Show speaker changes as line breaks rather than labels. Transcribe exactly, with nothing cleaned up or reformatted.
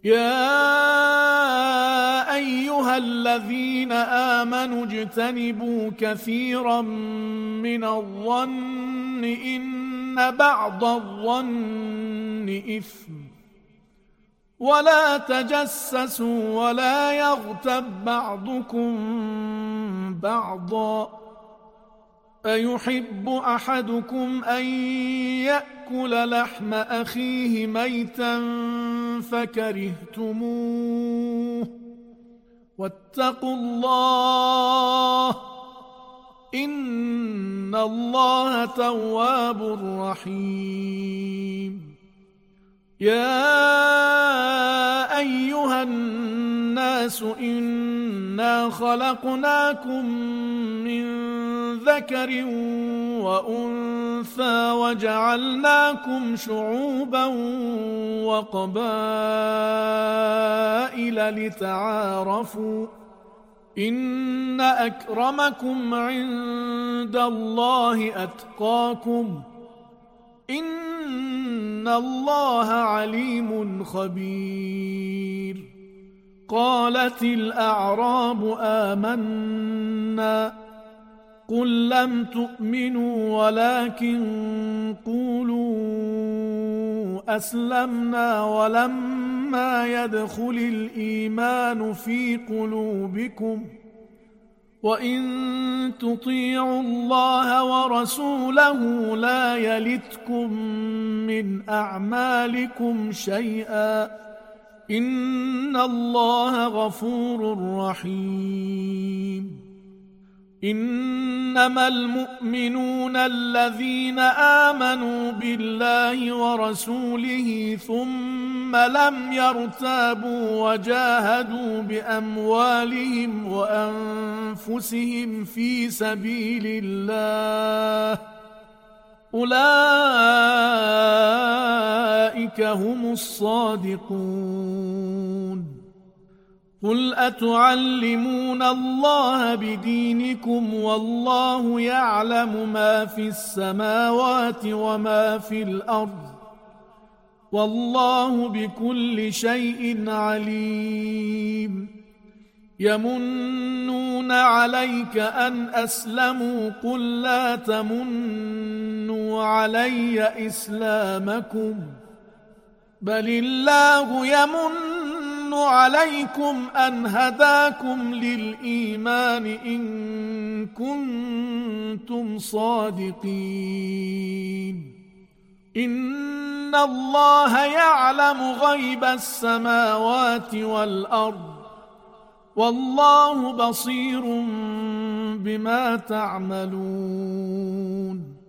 يا أيها الذين آمنوا اجتنبوا كثيرا من الظن إن بعض الظن إثم ولا تجسسوا ولا يغتب بعضكم بعضا أيحب أحدكم أن يأكل لحم أخيه ميتا فكرهتموه واتقوا الله إن الله تواب رحيم يا أيها الناس إنا خلقناكم من ذكر وأنثى وجعلناكم شعوبا وقبائل لتعارفوا إن أكرمكم عند الله أتقاكم إن الله عليم خبير قالت الأعراب آمنا قل لم تؤمنوا ولكن قولوا أسلمنا ولما يدخل الإيمان في قلوبكم وإن تطيعوا الله ورسوله لا يلتكم من أعمالكم شيئا إن الله غفور رحيم إنما المؤمنون الذين آمنوا بالله ورسوله ثم لم يرتابوا وجاهدوا بأموالهم وأنفسهم في سبيل الله أولئك هم الصادقون قل أتعلمون الله بدينكم والله يعلم ما في السماوات وما في الأرض والله بكل شيء عليم يمنون عليك أن أسلموا قل لا تمنوا علي إسلامكم بل الله يمن عليكم أن هداكم للإيمان إن كنتم صادقين إن الله يعلم غيب السماوات والأرض والله بصير بما تعملون